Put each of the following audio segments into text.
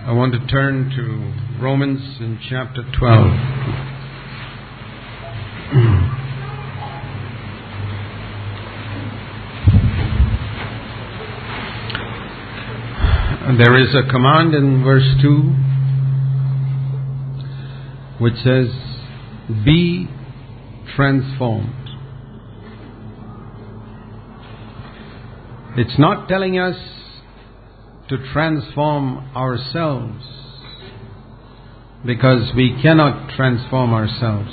I want to turn to Romans in chapter 12. There is a command in verse 2 which says, "Be transformed." It's not telling us to transform ourselves, because we cannot transform ourselves.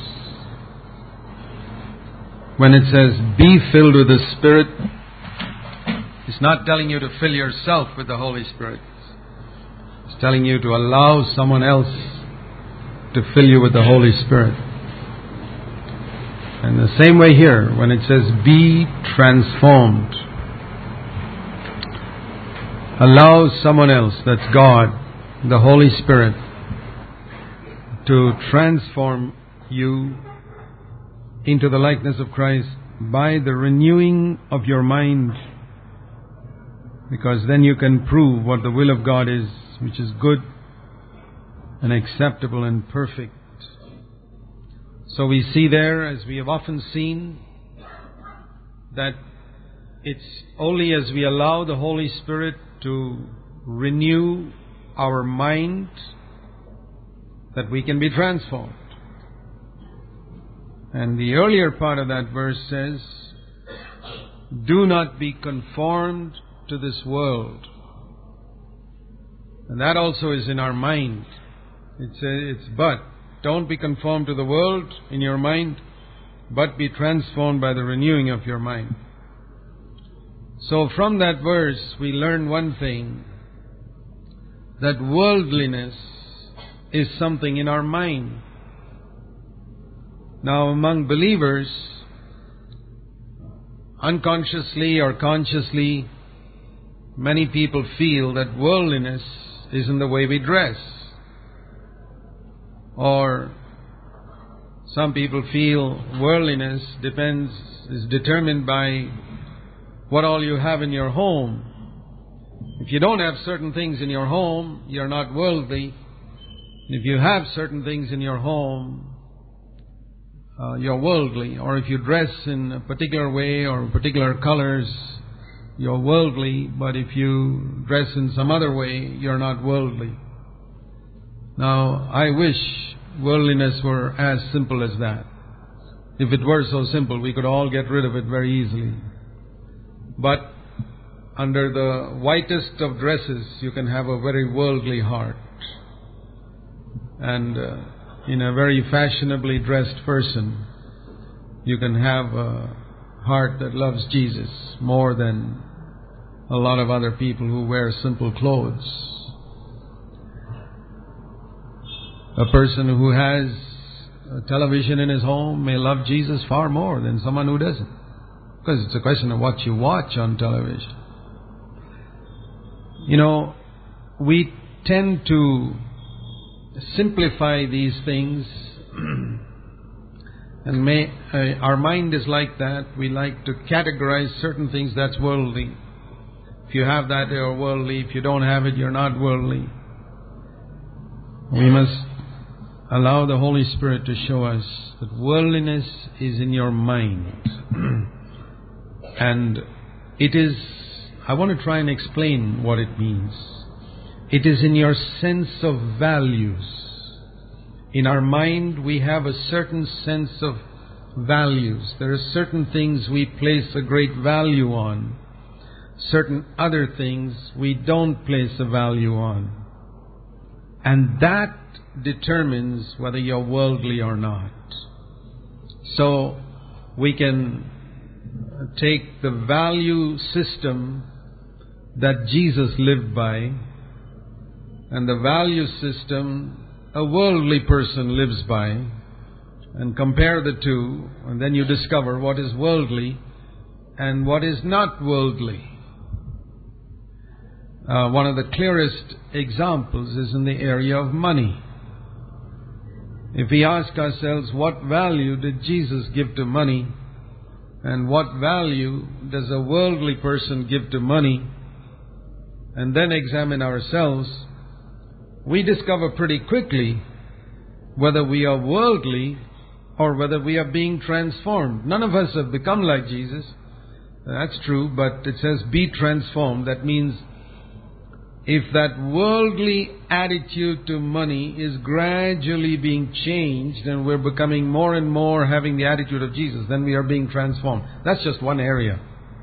When it says, "Be filled with the Spirit," it's not telling you to fill yourself with the Holy Spirit. It's telling you to allow someone else to fill you with the Holy Spirit. And the same way here, when it says, "Be transformed," allow someone else, that's God, the Holy Spirit, to transform you into the likeness of Christ by the renewing of your mind. Because then you can prove what the will of God is, which is good and acceptable and perfect. So we see there, as we have often seen, that it's only as we allow the Holy Spirit to renew our mind that we can be transformed. And the earlier part of that verse says, "Do not be conformed to this world." And that also is in our mind. But don't be conformed to the world in your mind, but be transformed by the renewing of your mind. So from that verse we learn one thing, that worldliness is something in our mind. Now among believers, unconsciously or consciously, many people feel that worldliness is in the way we dress. Or some people feel worldliness is determined by what all you have in your home. If you don't have certain things in your home, you're not worldly. If you have certain things in your home, you're worldly. Or if you dress in a particular way or particular colors, you're worldly. But if you dress in some other way, you're not worldly. Now, I wish worldliness were as simple as that. If it were so simple, we could all get rid of it very easily. But under the whitest of dresses, you can have a very worldly heart. And in a very fashionably dressed person, you can have a heart that loves Jesus more than a lot of other people who wear simple clothes. A person who has a television in his home may love Jesus far more than someone who doesn't. Because it's a question of what you watch on television. You know, we tend to simplify these things, and our mind is like that. We like to categorize certain things. That's worldly. If you have that, you're worldly. If you don't have it, you're not worldly. We must allow the Holy Spirit to show us that worldliness is in your mind. And it is, I want to try and explain what it means. It is in your sense of values. In our mind, we have a certain sense of values. There are certain things we place a great value on. Certain other things we don't place a value on. And that determines whether you're worldly or not. So we can take the value system that Jesus lived by and the value system a worldly person lives by, and compare the two, and then you discover what is worldly and what is not worldly. One of the clearest examples is in the area of money. If we ask ourselves, what value did Jesus give to money, and what value does a worldly person give to money, and then examine ourselves, we discover pretty quickly whether we are worldly or whether we are being transformed. None of us have become like Jesus. That's true, but it says be transformed. That means if that worldly attitude to money is gradually being changed and we're becoming more and more having the attitude of Jesus, then we are being transformed. That's just one area.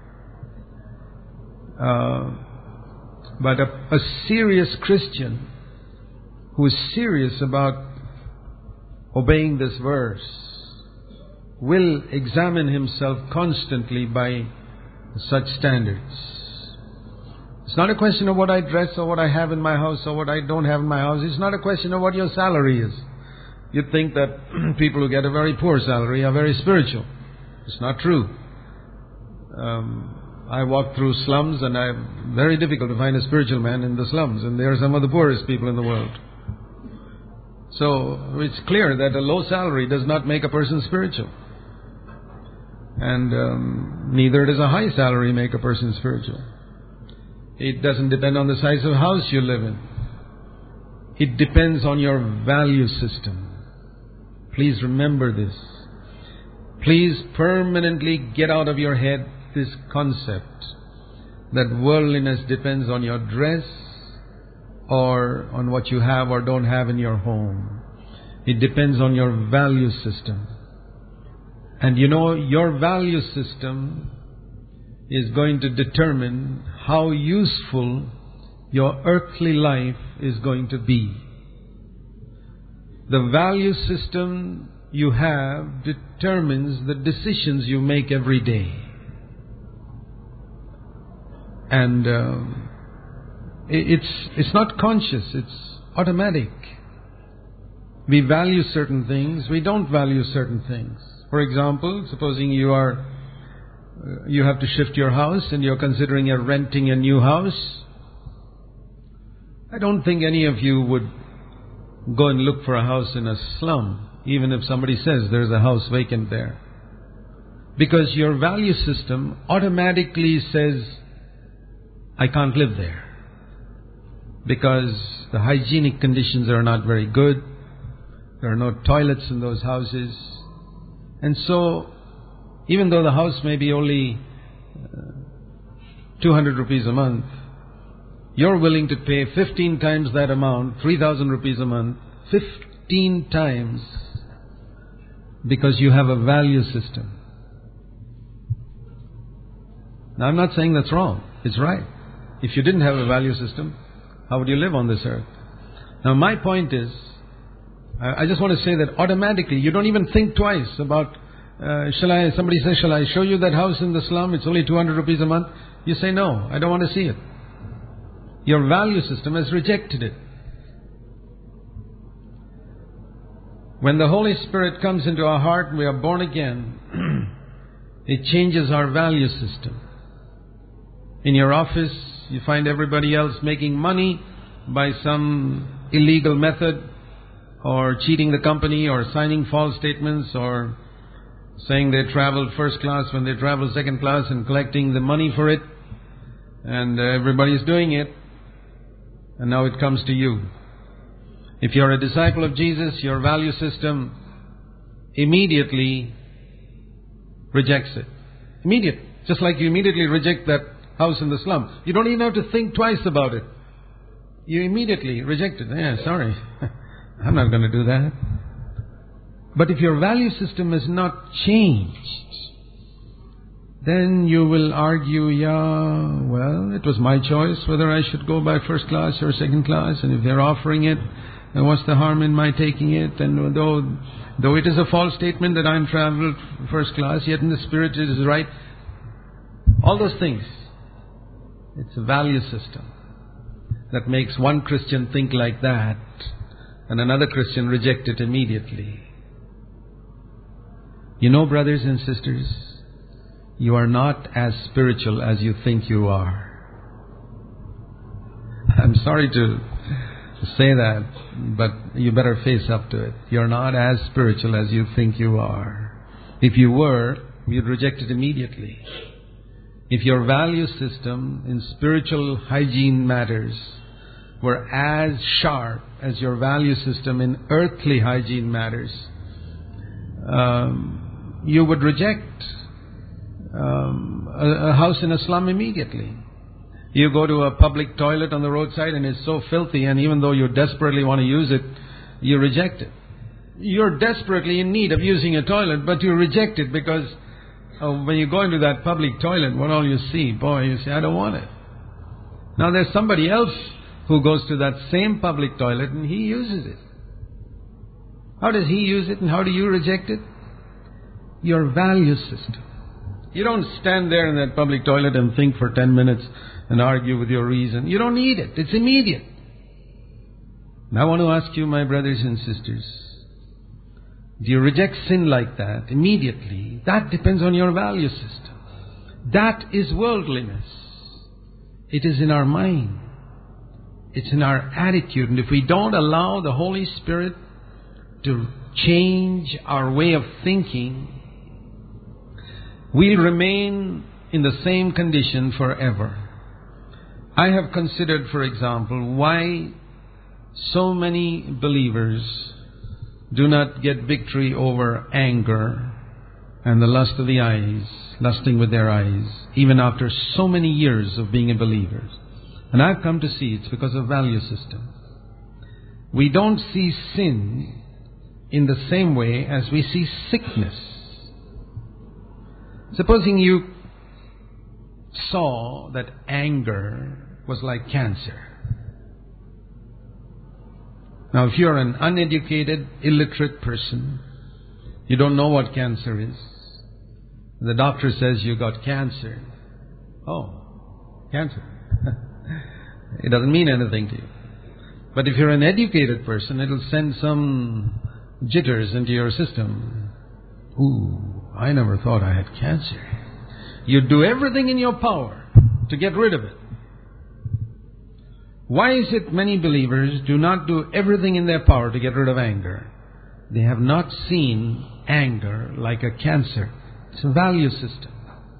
But a serious Christian who is serious about obeying this verse will examine himself constantly by such standards. It's not a question of what I dress or what I have in my house or what I don't have in my house. It's not a question of what your salary is. You'd think that people who get a very poor salary are very spiritual. It's not true. I walk through slums and it's very difficult to find a spiritual man in the slums, and they are some of the poorest people in the world. So it's clear that a low salary does not make a person spiritual. And neither does a high salary make a person spiritual. It doesn't depend on the size of house you live in. It depends on your value system. Please remember this. Please permanently get out of your head this concept that worldliness depends on your dress or on what you have or don't have in your home. It depends on your value system. And you know, your value system is going to determine how useful your earthly life is going to be. The value system you have determines the decisions you make every day. And it's not conscious, it's automatic. We value certain things, we don't value certain things. For example, supposing you have to shift your house and you're considering renting a new house. I don't think any of you would go and look for a house in a slum, even if somebody says there's a house vacant there. Because your value system automatically says, I can't live there. Because the hygienic conditions are not very good. There are no toilets in those houses. And so, even though the house may be only 200 rupees a month, you're willing to pay 15 times that amount, 3,000 rupees a month, 15 times, because you have a value system. Now, I'm not saying that's wrong. It's right. If you didn't have a value system, how would you live on this earth? Now, my point is, I just want to say that automatically, you don't even think twice about, somebody says, shall I show you that house in the slum? It's only 200 rupees a month. You say, no, I don't want to see it. Your value system has rejected it. When the Holy Spirit comes into our heart and we are born again, it changes our value system. In your office, you find everybody else making money by some illegal method, or cheating the company, or signing false statements, or saying they traveled first class when they traveled second class and collecting the money for it. And everybody's doing it. And now it comes to you. If you're a disciple of Jesus, your value system immediately rejects it. Immediate. Just like you immediately reject that house in the slum. You don't even have to think twice about it. You immediately reject it. Yeah, sorry. I'm not going to do that. But if your value system is not changed, then you will argue, yeah, well, it was my choice whether I should go by first class or second class, and if they're offering it, then what's the harm in my taking it? And though it is a false statement that I'm traveled first class, yet in the spirit it is right. All those things. It's a value system that makes one Christian think like that and another Christian reject it immediately. You know, brothers and sisters, you are not as spiritual as you think you are. I'm sorry to say that, but you better face up to it. You're not as spiritual as you think you are. If you were, you'd reject it immediately. If your value system in spiritual hygiene matters were as sharp as your value system in earthly hygiene matters, you would reject a house in a slum immediately. You go to a public toilet on the roadside and it's so filthy, and even though you desperately want to use it, you reject it. You're desperately in need of using a toilet, but you reject it because when you go into that public toilet, what all you see? Boy, you say, I don't want it. Now there's somebody else who goes to that same public toilet and he uses it. How does he use it and how do you reject it? Your value system. You don't stand there in that public toilet and think for 10 minutes and argue with your reason. You don't need it. It's immediate. And I want to ask you, my brothers and sisters, do you reject sin like that immediately? That depends on your value system. That is worldliness. It is in our mind. It's in our attitude. And if we don't allow the Holy Spirit to change our way of thinking, we'll remain in the same condition forever. I have considered, for example, why so many believers do not get victory over anger and the lust of the eyes, lusting with their eyes, even after so many years of being a believer. And I've come to see it's because of value system. We don't see sin in the same way as we see sickness. Supposing you saw that anger was like cancer. Now, if you're an uneducated, illiterate person, you don't know what cancer is. The doctor says you got cancer. Oh, cancer. It doesn't mean anything to you. But if you're an educated person, it'll send some jitters into your system. Ooh, I never thought I had cancer. You do everything in your power to get rid of it. Why is it many believers do not do everything in their power to get rid of anger? They have not seen anger like a cancer. It's a value system.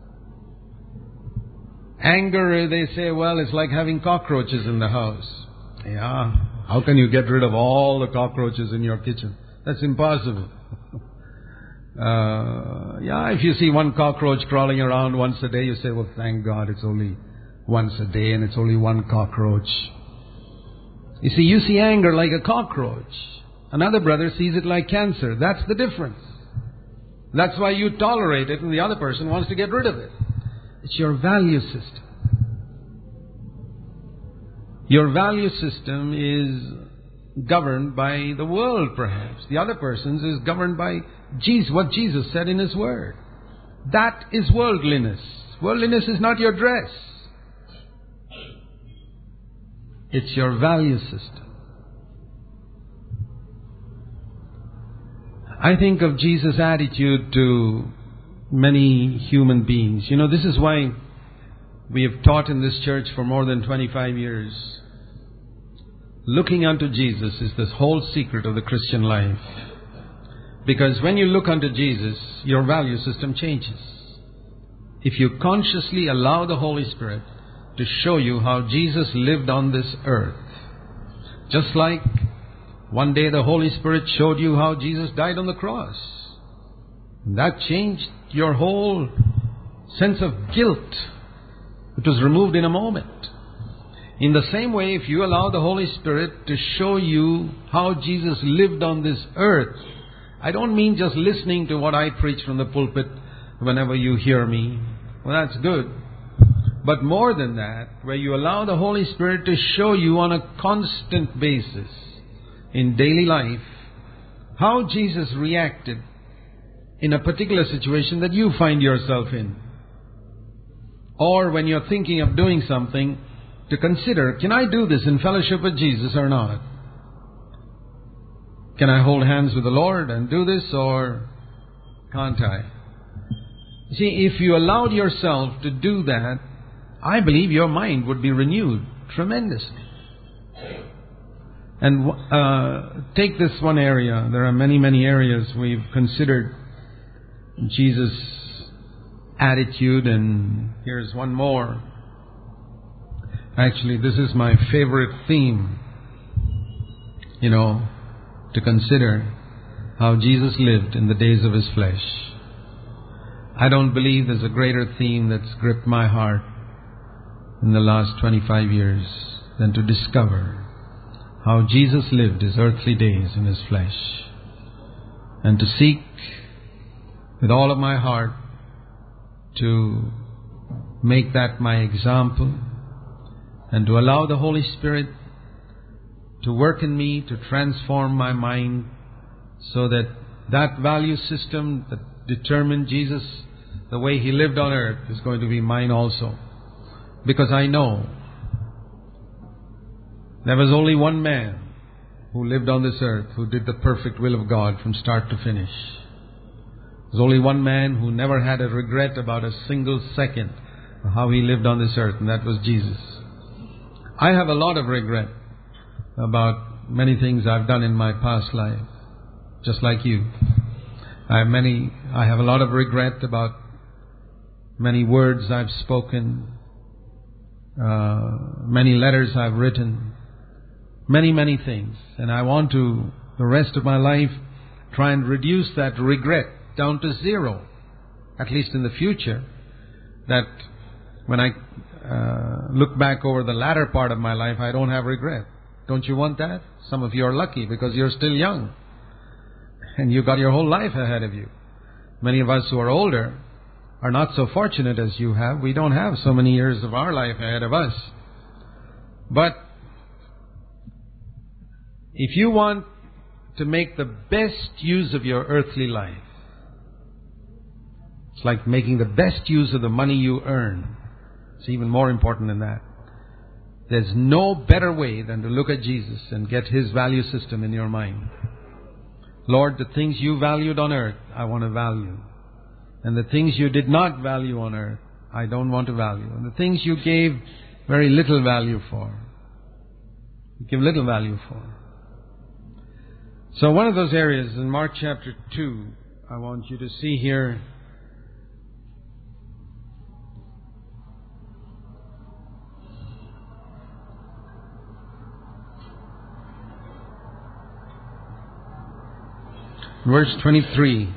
Anger, they say, well, it's like having cockroaches in the house. Yeah, how can you get rid of all the cockroaches in your kitchen? That's impossible. If you see one cockroach crawling around once a day, you say, well, thank God it's only once a day and it's only one cockroach. You see anger like a cockroach. Another brother sees it like cancer. That's the difference. That's why you tolerate it and the other person wants to get rid of it. It's your value system. Your value system is governed by the world, perhaps. The other person's is governed by Jesus, what Jesus said in His Word. That is worldliness. Worldliness is not your dress. It's your value system. I think of Jesus' attitude to many human beings. This is why we have taught in this church for more than 25 years. Looking unto Jesus is the whole secret of the Christian life. Because when you look unto Jesus, your value system changes. If you consciously allow the Holy Spirit to show you how Jesus lived on this earth, just like one day the Holy Spirit showed you how Jesus died on the cross. That changed your whole sense of guilt. It was removed in a moment. In the same way, if you allow the Holy Spirit to show you how Jesus lived on this earth, I don't mean just listening to what I preach from the pulpit whenever you hear me. Well, that's good. But more than that, where you allow the Holy Spirit to show you on a constant basis in daily life how Jesus reacted in a particular situation that you find yourself in. Or when you're thinking of doing something, to consider, can I do this in fellowship with Jesus or not? Can I hold hands with the Lord and do this, or can't I? See, if you allowed yourself to do that, I believe your mind would be renewed tremendously. And take this one area. There are many, many areas we've considered Jesus' attitude, and here's one more. Actually, this is my favorite theme, to consider how Jesus lived in the days of His flesh. I don't believe there's a greater theme that's gripped my heart in the last 25 years than to discover how Jesus lived His earthly days in His flesh, and to seek with all of my heart to make that my example, and to allow the Holy Spirit to work in me, to transform my mind, so that that value system that determined Jesus, the way He lived on earth, is going to be mine also. Because I know there was only one man who lived on this earth who did the perfect will of God from start to finish. There's only one man who never had a regret about a single second of how He lived on this earth, and that was Jesus. I have a lot of regret about many things I've done in my past life, just like you. I have a lot of regret about many words I've spoken, many letters I've written, many things. And I want to, the rest of my life, try and reduce that regret down to zero, at least in the future, that when I look back over the latter part of my life, I don't have regret. Don't you want that? Some of you are lucky because you're still young and you've got your whole life ahead of you. Many of us who are older are not so fortunate as you have. We don't have so many years of our life ahead of us. But if you want to make the best use of your earthly life, it's like making the best use of the money you earn. It's even more important than that. There's no better way than to look at Jesus and get His value system in your mind. Lord, the things you valued on earth, I want to value. And the things you did not value on earth, I don't want to value. And the things you gave very little value for, you give little value for. So one of those areas in Mark chapter 2, I want you to see here. Verse 23.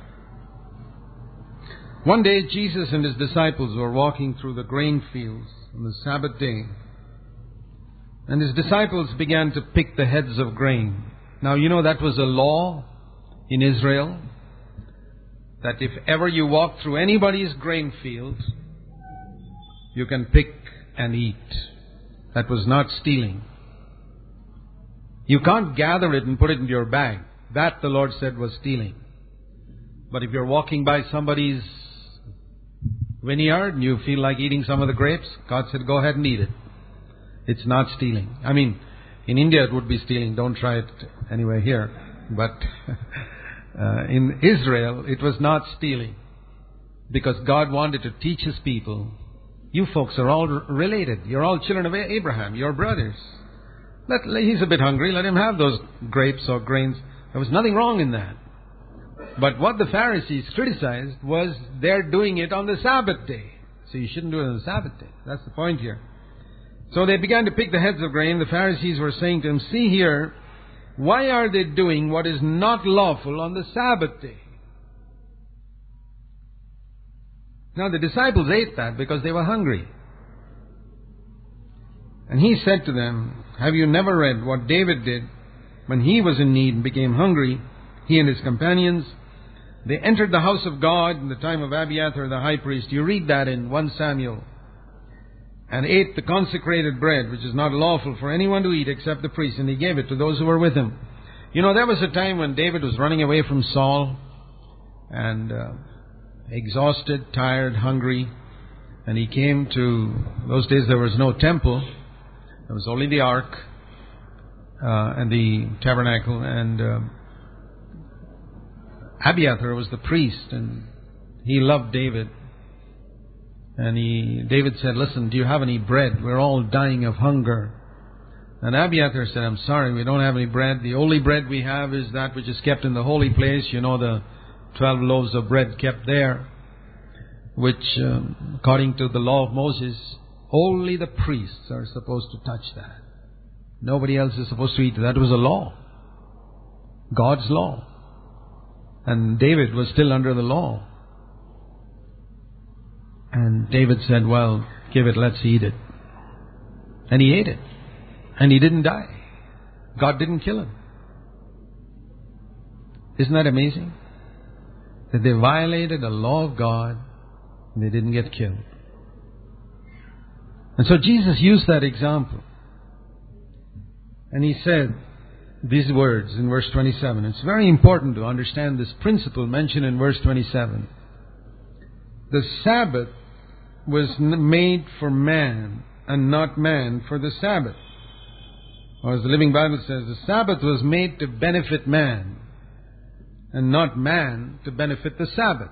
One day Jesus and His disciples were walking through the grain fields on the Sabbath day. And His disciples began to pick the heads of grain. Now that was a law in Israel, that if ever you walk through anybody's grain field, you can pick and eat. That was not stealing. You can't gather it and put it in your bag. That, the Lord said, was stealing. But if you're walking by somebody's vineyard and you feel like eating some of the grapes, God said, go ahead and eat it. It's not stealing. I mean, in India it would be stealing. Don't try it anyway here. But in Israel it was not stealing. Because God wanted to teach His people, you folks are all related. You're all children of Abraham. You're brothers. He's a bit hungry. Let him have those grapes or grains. There was nothing wrong in that. But what the Pharisees criticized was they're doing it on the Sabbath day. So you shouldn't do it on the Sabbath day. That's the point here. So they began to pick the heads of grain. The Pharisees were saying to Him, see here, why are they doing what is not lawful on the Sabbath day? Now the disciples ate that because they were hungry. And He said to them, have you never read what David did when he was in need and became hungry, he and his companions? They entered the house of God in the time of Abiathar the high priest. You read that in 1 Samuel. And ate the consecrated bread, which is not lawful for anyone to eat except the priest. And He gave it to those who were with Him. There was a time when David was running away from Saul. And exhausted, tired, hungry. And he came to, those days there was no temple. There was only the ark and the tabernacle. And Abiathar was the priest, and he loved David. And David said, listen, do you have any bread? We're all dying of hunger. And Abiathar said, I'm sorry, we don't have any bread. The only bread we have is that which is kept in the holy place. The 12 loaves of bread kept there, which according to the law of Moses, Only the priests are supposed to touch that. Nobody else is supposed to eat. That was a law. God's law. And David was still under the law. And David said, well, give it, let's eat it. And he ate it. And he didn't die. God didn't kill him. Isn't that amazing? That they violated the law of God and they didn't get killed. And so Jesus used that example. And He said these words in verse 27. It's very important to understand this principle mentioned in verse 27. The Sabbath was made for man and not man for the Sabbath. Or as the Living Bible says, the Sabbath was made to benefit man and not man to benefit the Sabbath.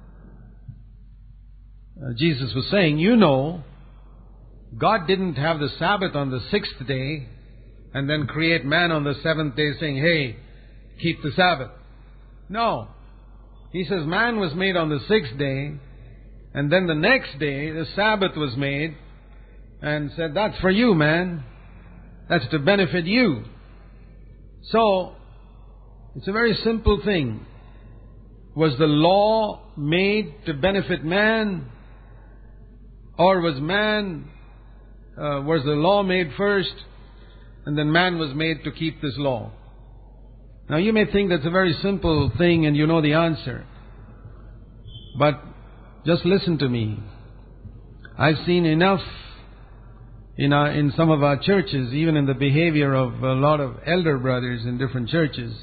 Jesus was saying, you know, God didn't have the Sabbath on the 6th day and then create man on the 7th day saying, hey, keep the Sabbath. No. He says man was made on the 6th day, and then the next day the Sabbath was made, and said, that's for you, man. That's to benefit you. So, it's a very simple thing. Was the law made to benefit man? Or was the law made first, and then man was made to keep this law? Now you may think that's a very simple thing and you know the answer. But just listen to me. I've seen enough in some of our churches, even in the behavior of a lot of elder brothers in different churches,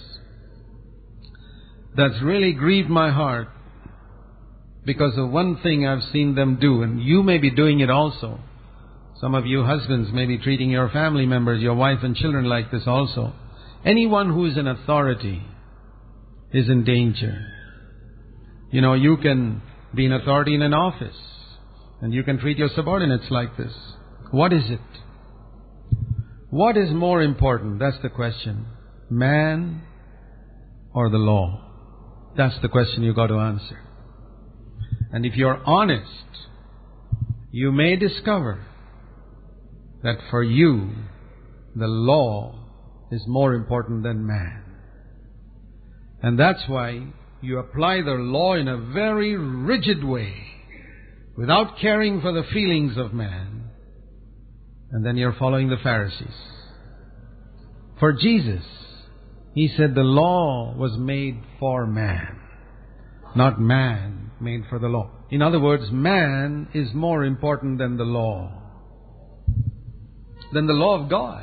that's really grieved my heart because of one thing I've seen them do, and you may be doing it also. Some of you husbands may be treating your family members, your wife and children like this also. Anyone who is in authority is in danger. You know, you can be an authority in an office, and you can treat your subordinates like this. What is it? What is more important? That's the question. Man or the law? That's the question you've got to answer. And if you're honest, you may discover that for you, the law is more important than man. And that's why you apply the law in a very rigid way, without caring for the feelings of man. And then you're following the Pharisees. For Jesus, He said the law was made for man, not man made for the law. In other words, man is more important than the law of God.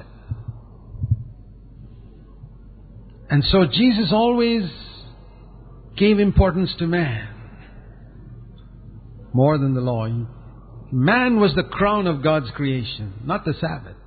And so Jesus always gave importance to man more than the law. Man was the crown of God's creation, not the Sabbath.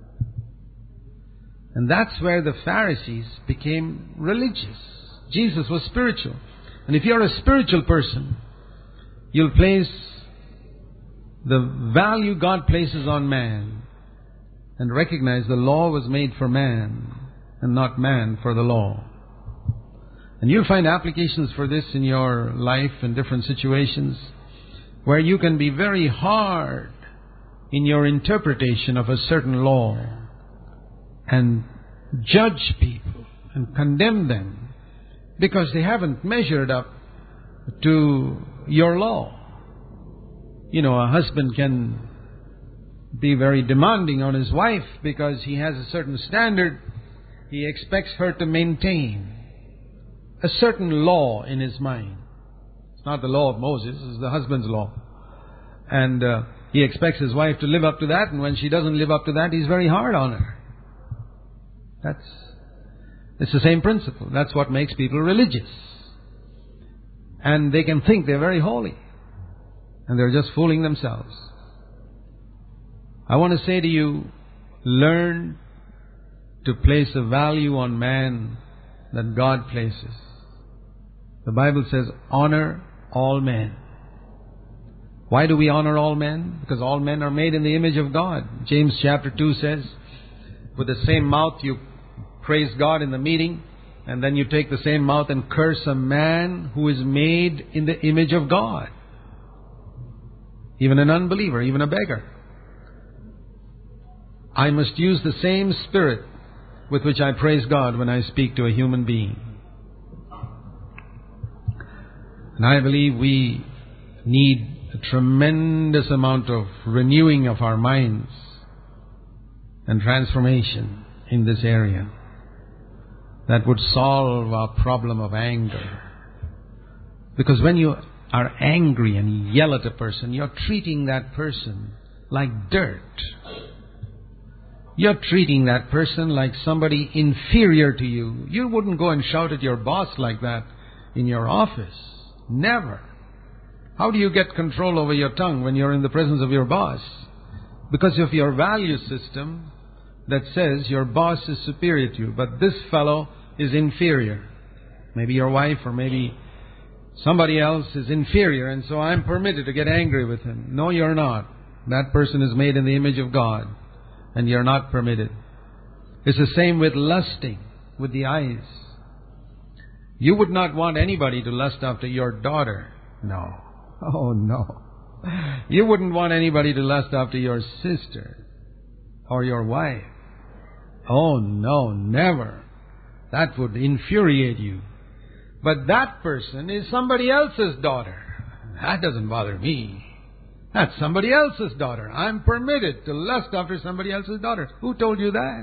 And that's where the Pharisees became religious. Jesus was spiritual. And if you're a spiritual person, you'll place the value God places on man and recognize the law was made for man and not man for the law. And you'll find applications for this in your life in different situations where you can be very hard in your interpretation of a certain law and judge people and condemn them because they haven't measured up to your law. You know, a husband can be very demanding on his wife because he has a certain standard. He expects her to maintain a certain law in his mind. It's not the law of Moses, it's the husband's law. And he expects his wife to live up to that, and when she doesn't live up to that, he's very hard on her. It's the same principle. That's what makes people religious. And they can think they're very holy. And they're just fooling themselves. I want to say to you, learn to place a value on man that God places. The Bible says, honor all men. Why do we honor all men? Because all men are made in the image of God. James chapter 2 says, with the same mouth you praise God in the meeting, and then you take the same mouth and curse a man who is made in the image of God. Even an unbeliever, even a beggar. I must use the same spirit with which I praise God when I speak to a human being. And I believe we need a tremendous amount of renewing of our minds and transformation in this area that would solve our problem of anger. Because when you are angry and yell at a person, you're treating that person like dirt. You're treating that person like somebody inferior to you. You wouldn't go and shout at your boss like that in your office. Never. How do you get control over your tongue when you're in the presence of your boss? Because of your value system that says your boss is superior to you, but this fellow is inferior. Maybe your wife or maybe somebody else is inferior, and so I'm permitted to get angry with him. No, you're not. That person is made in the image of God, and you're not permitted. It's the same with lusting with the eyes. You would not want anybody to lust after your daughter. No. Oh, no. You wouldn't want anybody to lust after your sister or your wife. Oh, no, never. That would infuriate you. But that person is somebody else's daughter. That doesn't bother me. That's somebody else's daughter. I'm permitted to lust after somebody else's daughter. Who told you that?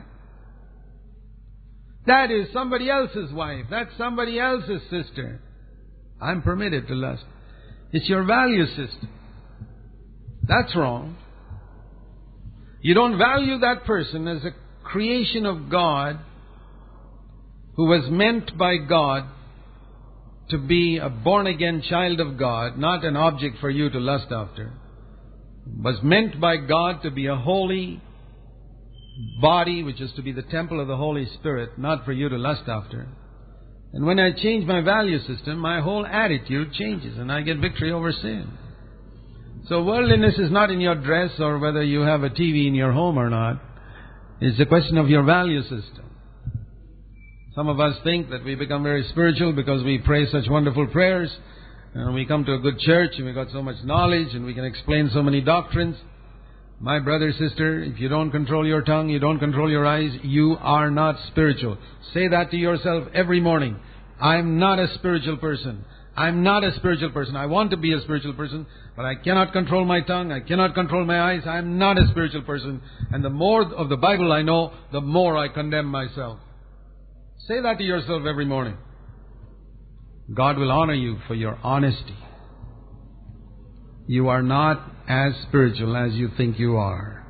That is somebody else's wife. That's somebody else's sister. I'm permitted to lust. It's your value system. That's wrong. You don't value that person as a creation of God who was meant by God to be a born-again child of God, not an object for you to lust after. Was meant by God to be a holy body, which is to be the temple of the Holy Spirit, not for you to lust after. And when I change my value system, my whole attitude changes and I get victory over sin. So worldliness is not in your dress or whether you have a TV in your home or not. It's a question of your value system. Some of us think that we become very spiritual because we pray such wonderful prayers and we come to a good church and we got so much knowledge and we can explain so many doctrines. My brother, sister, if you don't control your tongue, you don't control your eyes, you are not spiritual. Say that to yourself every morning. I'm not a spiritual person. I'm not a spiritual person. I want to be a spiritual person, but I cannot control my tongue. I cannot control my eyes. I'm not a spiritual person. And the more of the Bible I know, the more I condemn myself. Say that to yourself every morning. God will honor you for your honesty. You are not as spiritual as you think you are.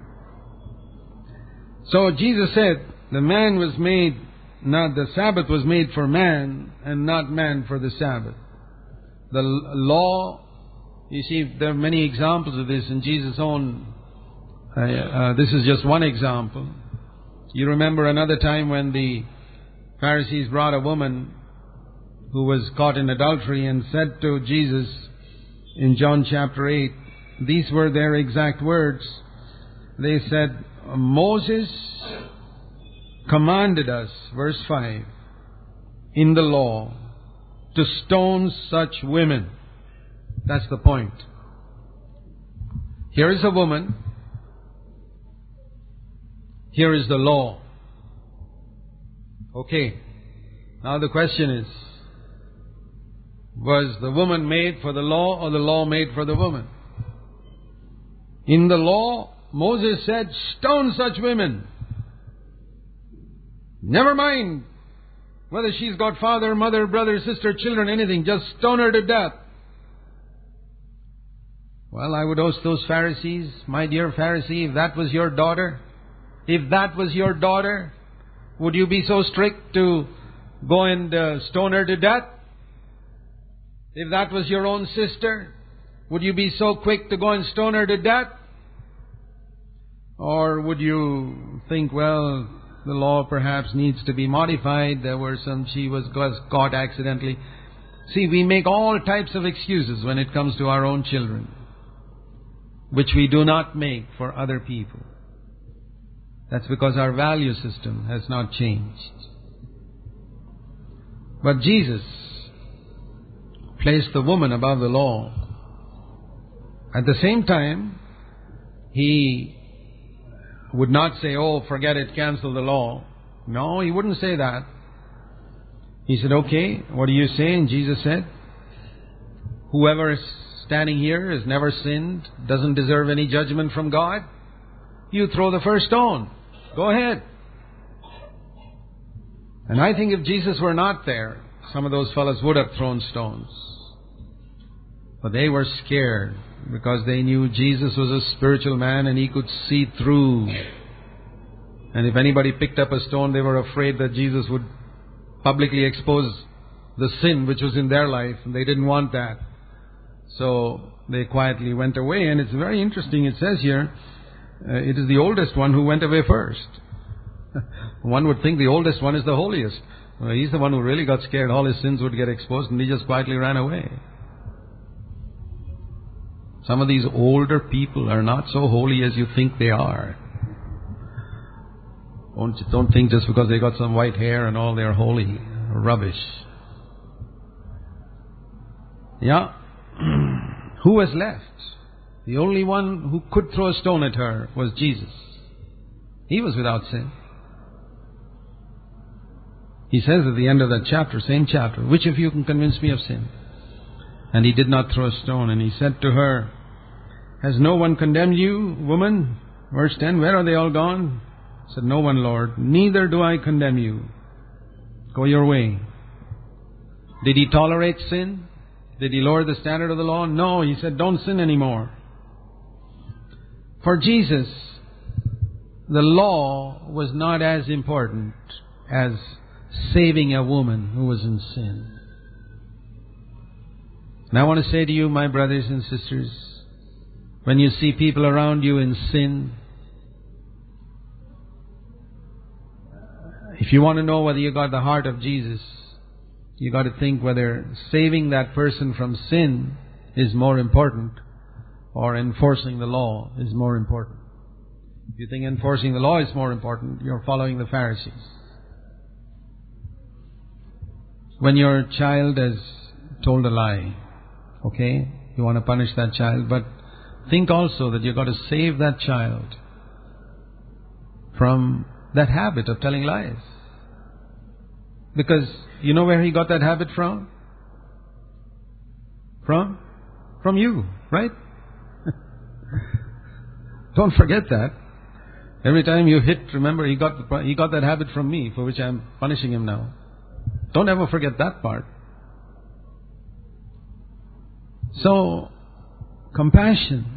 So Jesus said, the Sabbath was made for man and not man for the Sabbath. The law, you see, there are many examples of this in Jesus' own. This is just one example. You remember another time when the Pharisees brought a woman who was caught in adultery and said to Jesus in John chapter 8, these were their exact words. They said, Moses commanded us, verse 5, in the law, to stone such women. That's the point. Here is a woman. Here is the law. Okay. Now the question is, was the woman made for the law or the law made for the woman? In the law, Moses said, stone such women. Never mind whether she's got father, mother, brother, sister, children, anything. Just stone her to death. Well, I would ask those Pharisees, my dear Pharisee, if that was your daughter, would you be so strict to go and stone her to death? If that was your own sister, would you be so quick to go and stone her to death? Or would you think, well, the law perhaps needs to be modified. She was caught accidentally. See, we make all types of excuses when it comes to our own children, which we do not make for other people. That's because our value system has not changed. But Jesus placed the woman above the law. At the same time, He would not say, oh, forget it, cancel the law. No, he wouldn't say that. He said, okay, what do you say? And Jesus said, whoever is standing here has never sinned, doesn't deserve any judgment from God. You throw the first stone. Go ahead. And I think if Jesus were not there, some of those fellows would have thrown stones. But they were scared because they knew Jesus was a spiritual man and he could see through. And if anybody picked up a stone, they were afraid that Jesus would publicly expose the sin which was in their life, and they didn't want that. So they quietly went away. And it's very interesting, it says here, it is the oldest one who went away first. One would think the oldest one is the holiest. He's the one who really got scared all his sins would get exposed, and he just quietly ran away. Some of these older people are not so holy as you think they are. Don't think just because they got some white hair and all, they are holy. Rubbish. Yeah. Who was left? The only one who could throw a stone at her was Jesus. He was without sin. He says at the end of that chapter, same chapter, which of you can convince me of sin? And he did not throw a stone. And he said to her, has no one condemned you, woman? Verse 10, where are they all gone? He said, no one, Lord. Neither do I condemn you. Go your way. Did he tolerate sin? Did he lower the standard of the law? No, he said, don't sin anymore. For Jesus, the law was not as important as saving a woman who was in sin. And I want to say to you, my brothers and sisters, when you see people around you in sin, if you want to know whether you got the heart of Jesus, you got to think whether saving that person from sin is more important or enforcing the law is more important. If you think enforcing the law is more important, you're following the Pharisees. When your child has told a lie, okay, you want to punish that child, but think also that you've got to save that child from that habit of telling lies. Because you know where he got that habit from? From you, right? Don't forget that. Every time you hit, remember, he got that habit from me, for which I'm punishing him now. Don't ever forget that part. So, compassion.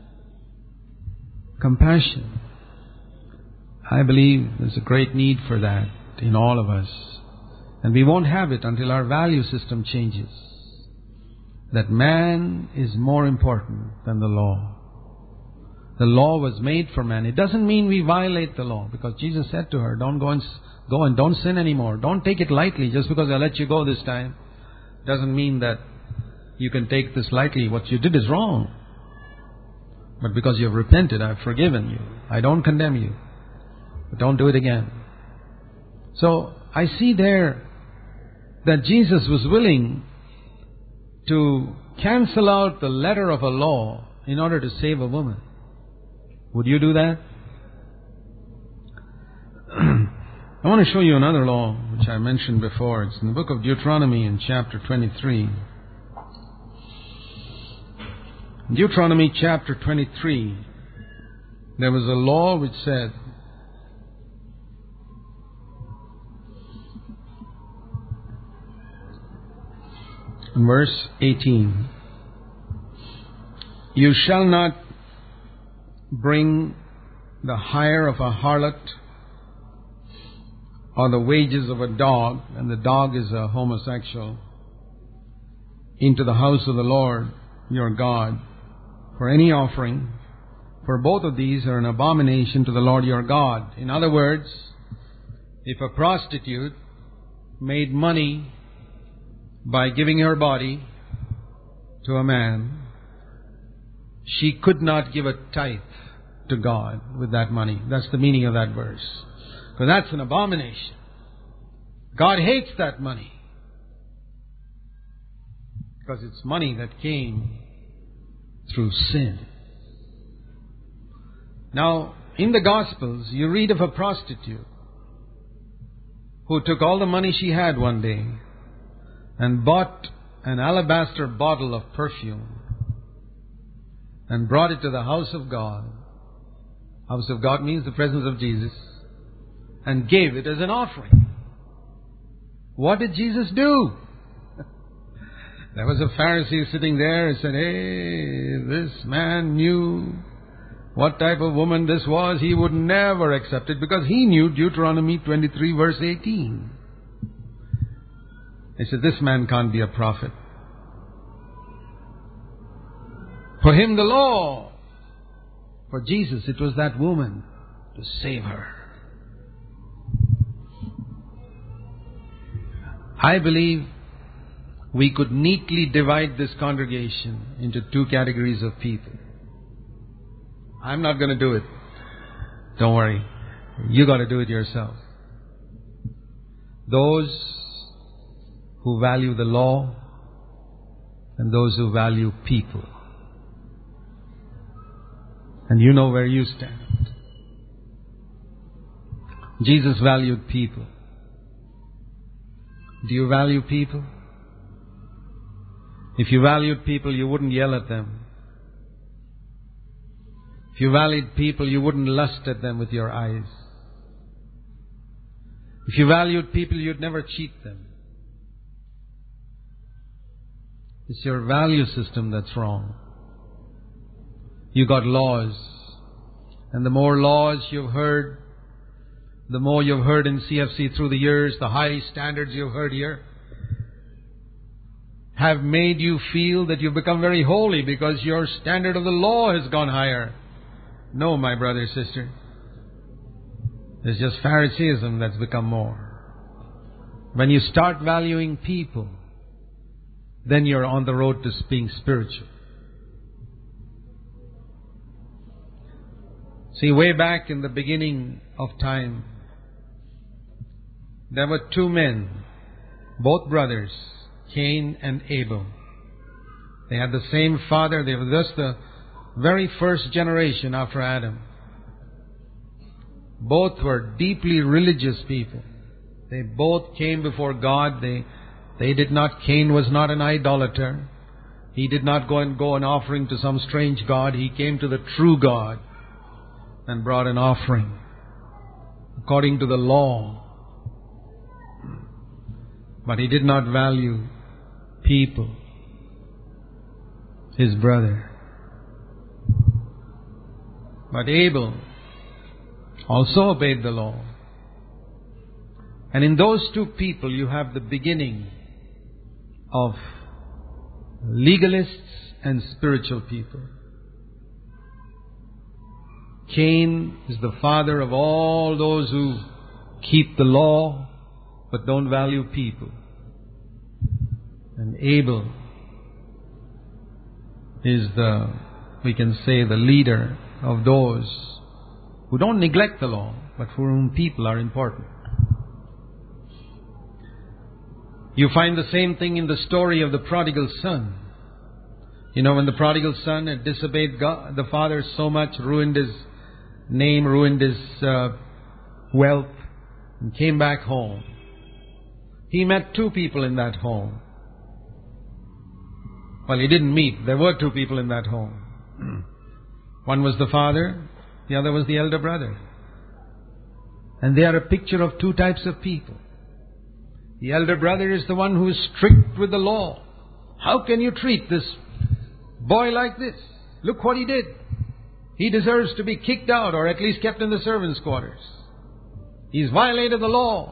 I believe there's a great need for that in all of us. And we won't have it until our value system changes. That man is more important than the law. The law was made for man. It doesn't mean we violate the law, because Jesus said to her, don't go and don't sin anymore. Don't take it lightly. Just because I let you go this time doesn't mean that you can take this lightly. What you did is wrong. But because you have repented, I have forgiven you. I don't condemn you. But don't do it again. So I see there that Jesus was willing to cancel out the letter of a law in order to save a woman. Would you do that? I want to show you another law which I mentioned before. It's in the book of Deuteronomy in chapter 23. Deuteronomy chapter 23. There was a law which said, in verse 18, you shall not bring the hire of a harlot or the wages of a dog, and the dog is a homosexual, into the house of the Lord your God for any offering, for both of these are an abomination to the Lord your God. In other words, if a prostitute made money by giving her body to a man, she could not give a tithe to God with that money. That's the meaning of that verse. Because that's an abomination. God hates that money. Because it's money that came through sin. Now, In the Gospels, you read of a prostitute who took all the money she had one day and bought an alabaster bottle of perfume and brought it to the house of God. House of God means the presence of Jesus, and gave it as an offering. What did Jesus do? There was a Pharisee sitting there and said, "Hey, this man knew what type of woman this was. He would never accept it," because he knew Deuteronomy 23 verse 18. He said, "This man can't be a prophet." For him, the law. For Jesus, it was that woman to save her. I believe we could neatly divide this congregation into two categories of people. I'm not going to do it. Don't worry. You got to do it yourself. Those who value the law and those who value people. And you know where you stand. Jesus valued people. Do you value people? If you valued people, you wouldn't yell at them. If you valued people, you wouldn't lust at them with your eyes. If you valued people, you'd never cheat them. It's your value system that's wrong. You got laws. And the more laws you've heard, the more you've heard in CFC through the years, the high standards you've heard here, have made you feel that you've become very holy because your standard of the law has gone higher. No, my brother, sister. It's just Pharisaism that's become more. When you start valuing people, then you're on the road to being spiritual. See, way back in the beginning of time, there were two men, both brothers, Cain and Abel. They had the same father. They were just the very first generation after Adam. Both were deeply religious people. They both came before God. Cain was not an idolater. He did not go an offering to some strange god. He came to the true God and brought an offering according to the law. But he did not value people, his brother. But Abel also obeyed the law. And in those two people you have the beginning of legalists and spiritual people. Cain is the father of all those who keep the law but don't value people. And Abel is we can say, the leader of those who don't neglect the law, but for whom people are important. You find the same thing in the story of the prodigal son. You know, when the prodigal son had disobeyed God, the father so much, ruined his name, ruined his wealth, and came back home. He met two people in that home. Well, he didn't meet. There were two people in that home. One was the father, the other was the elder brother. And they are a picture of two types of people. The elder brother is the one who is strict with the law. How can you treat this boy like this? Look what he did. He deserves to be kicked out or at least kept in the servants' quarters. He's violated the law.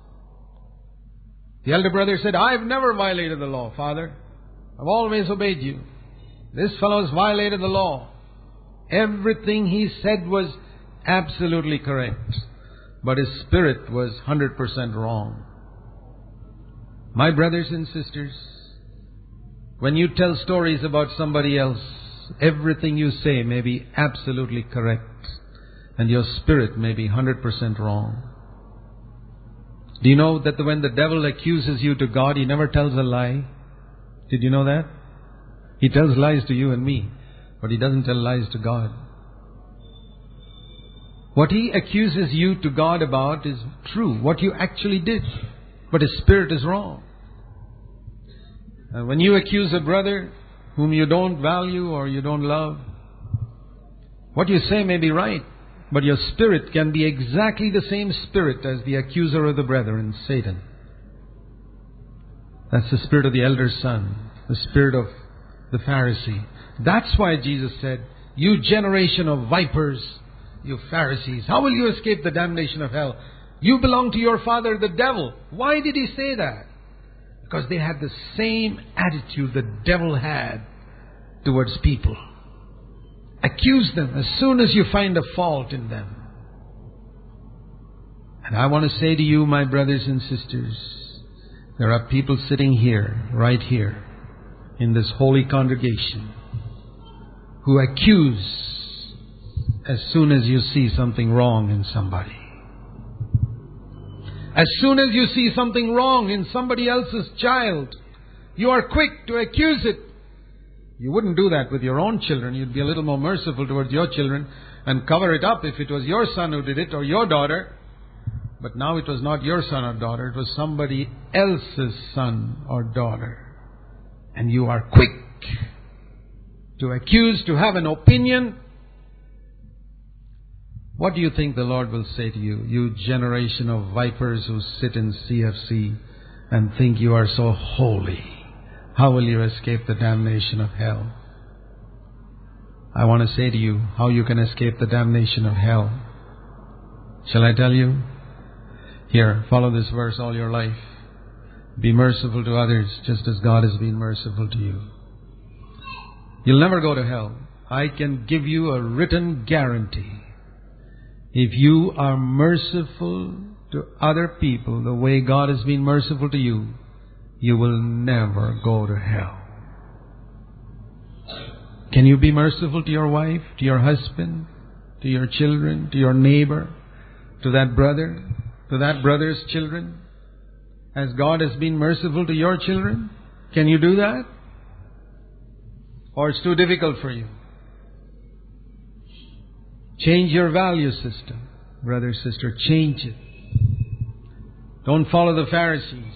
The elder brother said, "I've never violated the law, Father. I've always obeyed you. This fellow has violated the law." Everything he said was absolutely correct, but his spirit was 100% wrong. My brothers and sisters, when you tell stories about somebody else, everything you say may be absolutely correct, and your spirit may be 100% wrong. Do you know that when the devil accuses you to God, he never tells a lie? Did you know that? He tells lies to you and me, but he doesn't tell lies to God. What he accuses you to God about is true, what you actually did. But his spirit is wrong. And when you accuse a brother whom you don't value or you don't love, what you say may be right, but your spirit can be exactly the same spirit as the accuser of the brethren, Satan. That's the spirit of the elder son, the spirit of the Pharisee. That's why Jesus said, "You generation of vipers, you Pharisees, how will you escape the damnation of hell? You belong to your father, the devil." Why did he say that? Because they had the same attitude the devil had towards people. Accuse them as soon as you find a fault in them. And I want to say to you, my brothers and sisters, there are people sitting here, right here, in this holy congregation, who accuse as soon as you see something wrong in somebody. As soon as you see something wrong in somebody else's child, you are quick to accuse it. You wouldn't do that with your own children. You'd be a little more merciful towards your children and cover it up if it was your son who did it or your daughter. But now it was not your son or daughter. It was somebody else's son or daughter. And you are quick to accuse, to have an opinion. What do you think the Lord will say to you? You generation of vipers who sit in CFC and think you are so holy. How will you escape the damnation of hell? I want to say to you how you can escape the damnation of hell. Shall I tell you? Here, follow this verse all your life. Be merciful to others just as God has been merciful to you. You'll never go to hell. I can give you a written guarantee. If you are merciful to other people the way God has been merciful to you, you will never go to hell. Can you be merciful to your wife, to your husband, to your children, to your neighbor, to that brother, to that brother's children, as God has been merciful to your children? Can you do that? Or it's too difficult for you? Change your value system, brother, sister. Change it. Don't follow the Pharisees.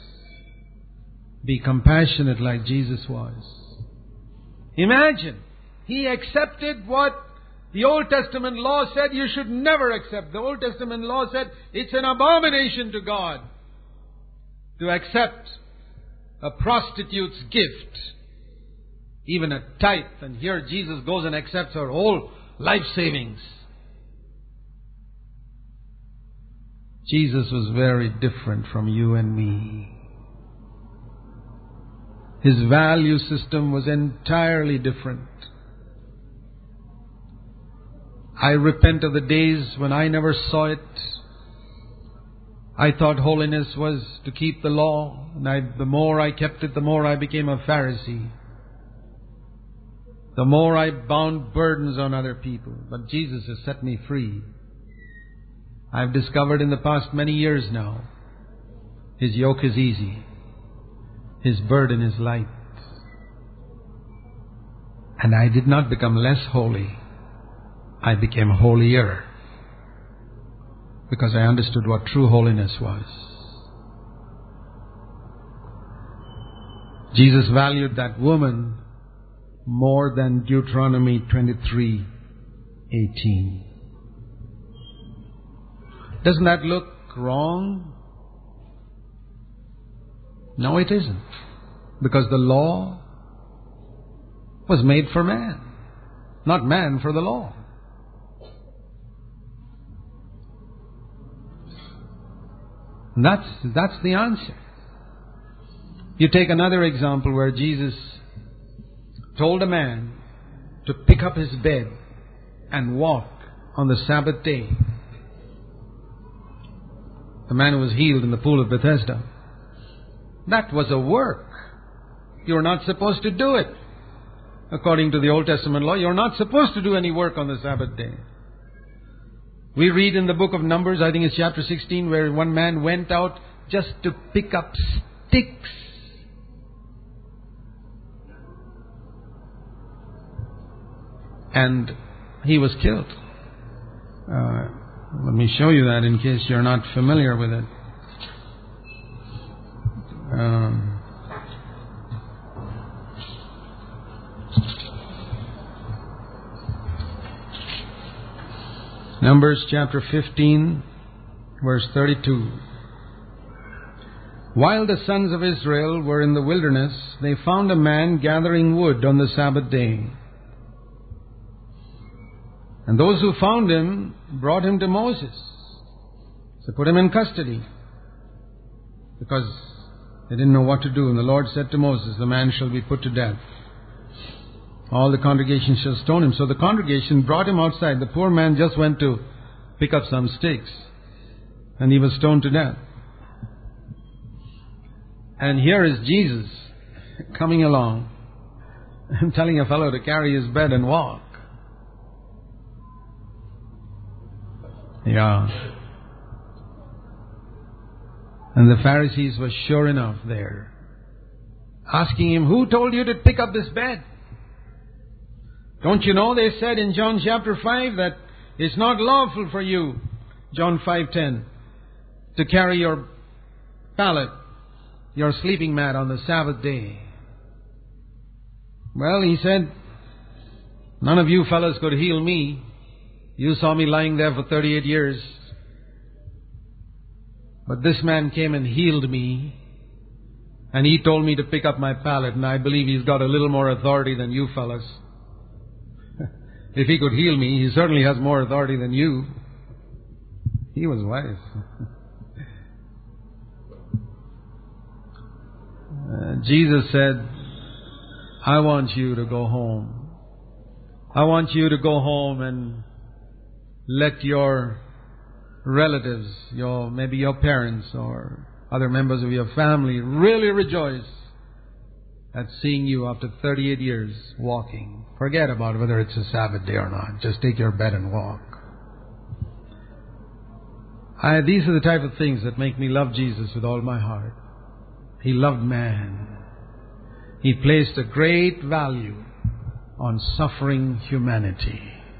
Be compassionate like Jesus was. Imagine, he accepted what the Old Testament law said you should never accept. The Old Testament law said it's an abomination to God to accept a prostitute's gift, even a tithe. And here Jesus goes and accepts her whole life savings. Jesus was very different from you and me. His value system was entirely different. I repent of the days when I never saw it. I thought holiness was to keep the law, and the more I kept it, the more I became a Pharisee. The more I bound burdens on other people. But Jesus has set me free. I've discovered in the past many years now, His yoke is easy. His burden is light. And I did not become less holy. I became holier. Because I understood what true holiness was. Jesus valued that woman more than Deuteronomy 23:18. Doesn't that look wrong? No, it isn't. Because the law was made for man, not man for the law. And that's the answer. You take another example where Jesus told a man to pick up his bed and walk on the Sabbath day. The man who was healed in the pool of Bethesda. That was a work. You're not supposed to do it. According to the Old Testament law, you're not supposed to do any work on the Sabbath day. We read in the book of Numbers, I think it's chapter 16, where one man went out just to pick up sticks. And he was killed. Let me show you that in case you're not familiar with it. Numbers chapter 15, verse 32. While the sons of Israel were in the wilderness, they found a man gathering wood on the Sabbath day. And those who found him brought him to Moses. So put him in custody, because they didn't know what to do. And the Lord said to Moses, the man shall be put to death. All the congregation shall stone him. So the congregation brought him outside. The poor man just went to pick up some sticks, and he was stoned to death. And here is Jesus coming along and telling a fellow to carry his bed and walk. Yeah. And the Pharisees were sure enough there, asking him, who told you to pick up this bed? Don't you know, they said in John chapter 5, that it's not lawful for you, John 5:10, to carry your pallet, your sleeping mat on the Sabbath day. Well, he said, none of you fellas could heal me. You saw me lying there for 38 years. But this man came and healed me, and he told me to pick up my pallet, and I believe he's got a little more authority than you fellas. If he could heal me, he certainly has more authority than you. He was wise. Jesus said, I want you to go home. I want you to go home and let your relatives, maybe your parents or other members of your family really rejoice at seeing you after 38 years walking. Forget about whether it's a Sabbath day or not. Just take your bed and walk. These are the type of things that make me love Jesus with all my heart. He loved man. He placed a great value on suffering humanity.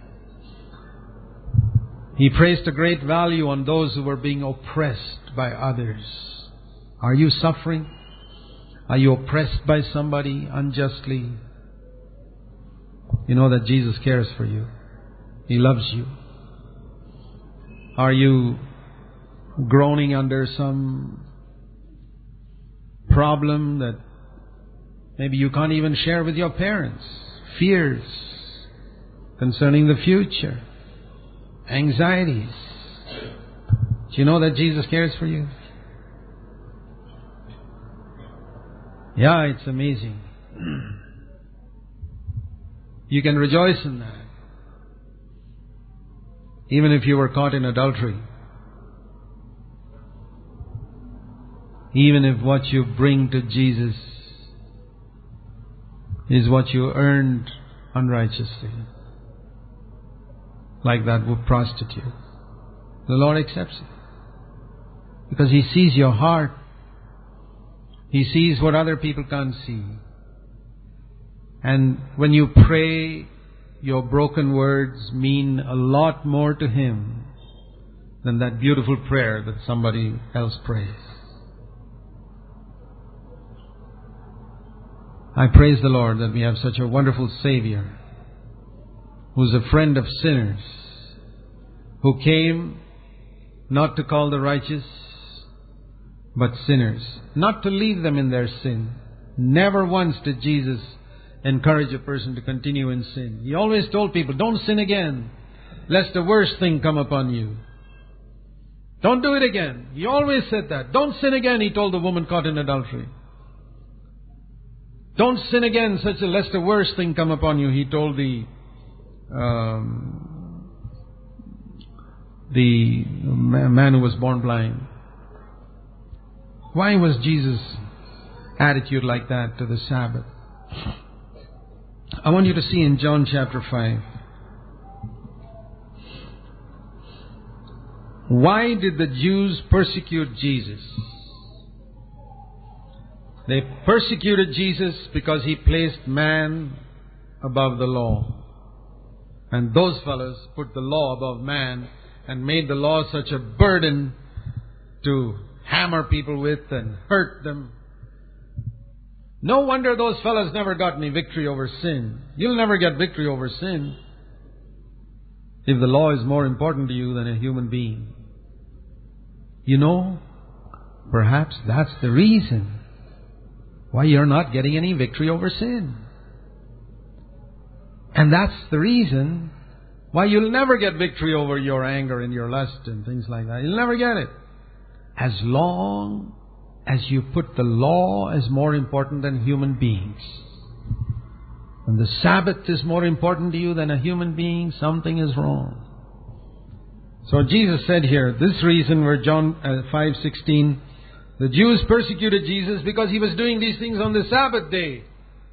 He placed a great value on those who were being oppressed by others. Are you suffering? Are you oppressed by somebody unjustly? You know that Jesus cares for you. He loves you. Are you groaning under some problem that maybe you can't even share with your parents? Fears concerning the future. Anxieties. Do you know that Jesus cares for you? Yeah, it's amazing. You can rejoice in that. Even if you were caught in adultery. Even if what you bring to Jesus is what you earned unrighteously. Like that prostitute. The Lord accepts it. Because He sees your heart. He sees what other people can't see. And when you pray, your broken words mean a lot more to Him than that beautiful prayer that somebody else prays. I praise the Lord that we have such a wonderful Savior who's a friend of sinners, who came not to call the righteous, but sinners, not to leave them in their sin. Never once did Jesus encourage a person to continue in sin. He always told people, don't sin again, lest the worst thing come upon you. Don't do it again. He always said that. Don't sin again, He told the woman caught in adultery. Don't sin again, lest the worst thing come upon you, He told the man who was born blind. Why was Jesus' attitude like that to the Sabbath? I want you to see in John chapter 5. Why did the Jews persecute Jesus? They persecuted Jesus because He placed man above the law. And those fellows put the law above man and made the law such a burden to hammer people with and hurt them. No wonder those fellows never got any victory over sin. You'll never get victory over sin if the law is more important to you than a human being. You know, perhaps that's the reason why you're not getting any victory over sin. And that's the reason why you'll never get victory over your anger and your lust and things like that. You'll never get it. As long as you put the law as more important than human beings. When the Sabbath is more important to you than a human being, something is wrong. So Jesus said here, this reason where John 5:16, the Jews persecuted Jesus because He was doing these things on the Sabbath day.